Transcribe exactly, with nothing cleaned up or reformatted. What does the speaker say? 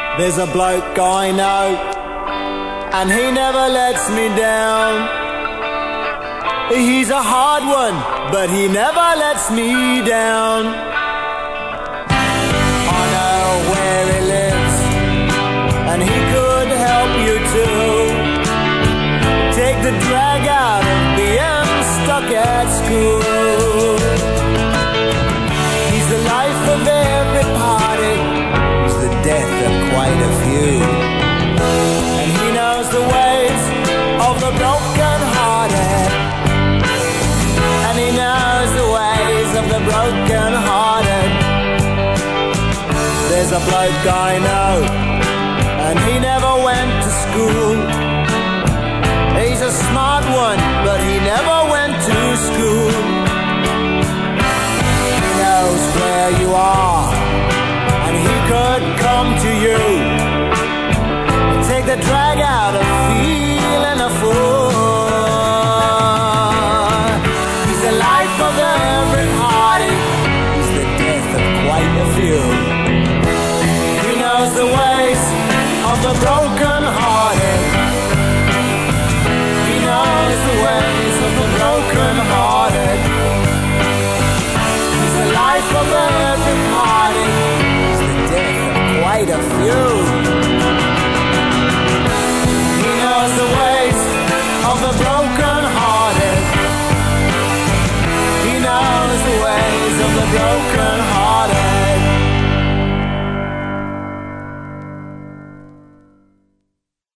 There's a bloke I know, and he never lets me down. He's a hard one, but he never lets me down. I know where he lives, and he could help you too. Take the drag out of being stuck at school. He's the life of every party, he's the death of quite a few. And he knows the ways of the broken-hearted, and he knows the ways of the broken-hearted. There's a bloke I know, and he never went to school. He's a smart one, but he never went to school. He knows where you are, and he could come to you. Take the drag out of feeling a fool. He's the life of every party, he's the death of quite a few. He knows the ways of the broken-hearted, he knows the ways of the broken-hearted. He's the life of every party, he's the death of quite a few. He knows the ways of the broken-hearted, he knows the ways of the broken-hearted.